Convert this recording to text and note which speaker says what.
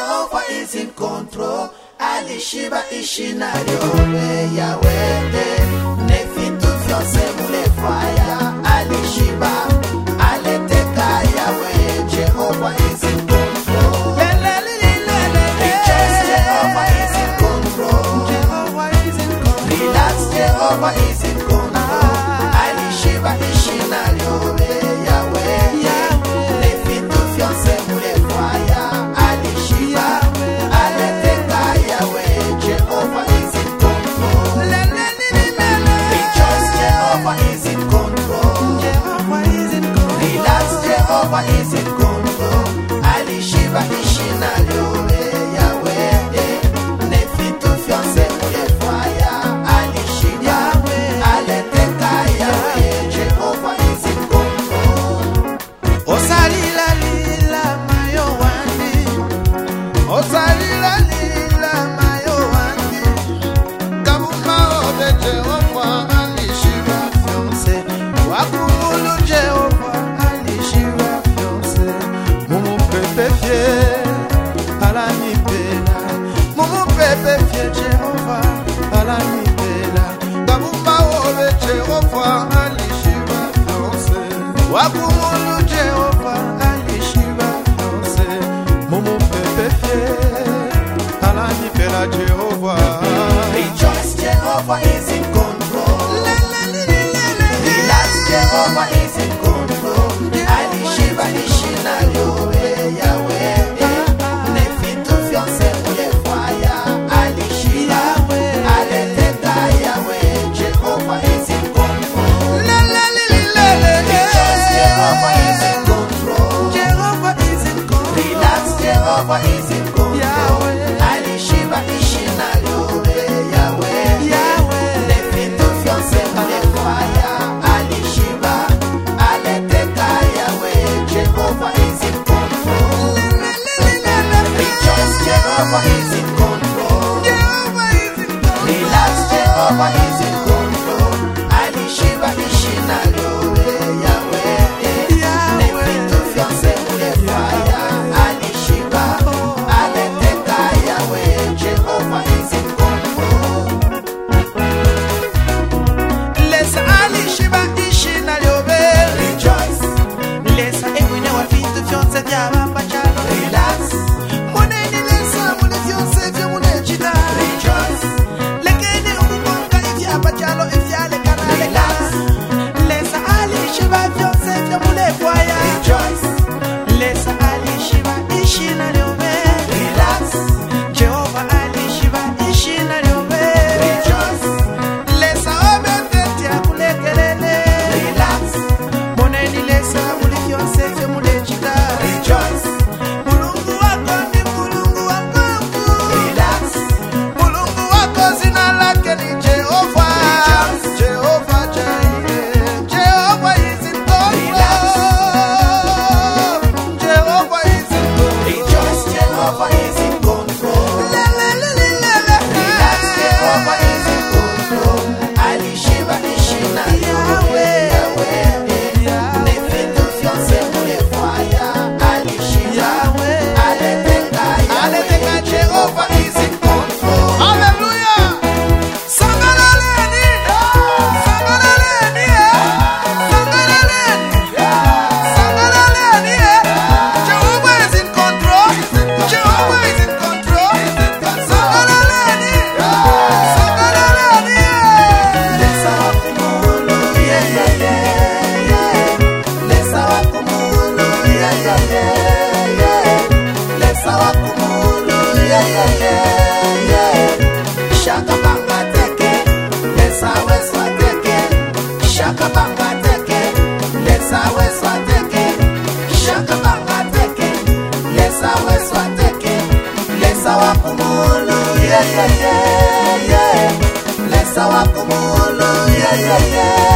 Speaker 1: Jehovah is in control. Alishiba ishinario Yahweh. Nefitu fiance mule fire. Alishiba aleteka Yahweh. Jehovah is in control. Rejoice, Jehovah is in control. Relax, Jehovah is in control. Alishiba ishinario Yahweh. Nefitu fiance mule fire. Alishiba aleteka Yahweh. Jehovah is in control. Rejoice, Jehovah is in control. Relax, Jehovah is in control. Alishiba ishinario Yahweh. Nefitu fiance mule fire. Alishiba aleteka Yahweh. Jehovah is in control.
Speaker 2: Osalila lila mayo wandi. Osalila lila mayo wandi. Kabuma obe Jehovah alishiba fiance. Wakumulu Jehovah alishiba fiance. Mumu pepe fie alani pela. Mumu pepe fie Jehovah alani pela. Kabuma obe Jehovah alishiba fiance. Wakumulu Jehovah alishiba fiance. Mumu pepe fie alani pela Jehovah.
Speaker 1: Rejoice, Jehovah is in control. Relax, Jehovah is in control. Alishiba ishinario Yahweh. Nefitu fiance mule fire. Alishiba aleteka Yahweh. Jehovah is in control. Rejoice, Jehovah is in control. Relax, Jehovah is in control. Alishiba ishinario Yahweh. Nefitu fiance mule fire. Alishiba aleteka Yahweh. Jehovah is in control. Rejoice, Jehovah is in control. Relax, Jehovah is in control. Alishiba ishinario Yahweh. Nefitu fiance mule fire. Alishiba aleteka Yahweh. Jehovah is in control.
Speaker 2: Lesa alishiba ishinario
Speaker 1: Rejoice,
Speaker 2: Lesa ewine wa fitu fiance diaba pachalo.
Speaker 1: relax,
Speaker 2: Moneni lesa mune fiance fio mune chita.
Speaker 1: rejoice,
Speaker 2: Lekeni ukubonga ifya pachalo ifya lekana
Speaker 1: relax,
Speaker 2: Lesa alishiba fiance fio mune kwaya.
Speaker 1: rejoice,
Speaker 2: Lesa alishiba ishinario
Speaker 1: relax,
Speaker 2: Jehovah alishiba ishinario
Speaker 1: rejoice,
Speaker 2: Lesa obefeti akulekelele.
Speaker 1: relax,
Speaker 2: Moneni lesa muli fiance fio mune chita.
Speaker 1: rejoice,
Speaker 2: Mulungu wako ni mulungu wako.
Speaker 1: relax,
Speaker 2: Mulungu wako zina lake ni Jehovah. Jehovah Jireh. Jehovah is in control. Jehovah is in
Speaker 1: rejoice, Jehovah is in control. Relax, Jehovah is in control. Alishiba ishinario Yahweh. Nefitu fiance mule fire. Alishiba aleteka Yahweh. Jehovah is in control.
Speaker 2: Hallelujah. Sangalaleni. Sangalaleni. Sangalaleni. Sangalaleni. Jehovah is in control. Jehovah is in control. Sangalaleni. Sangalaleni.
Speaker 1: Lesa wakumulu, yeah, yeah, yeah, yeah. Lesa wakumulu, yeah, yeah, yeah, yeah. Lesa wakumulu, yeah, yeah, yeah, yeah. Shaka banga teke, lesa weswa teke. Shaka banga teke, lesa weswa teke. Shaka banga teke, lesa weswa teke. Lesa wakumulu, yeah, yeah, yeah, yeah. Lesa wakumulu, yeah, yeah, yeah.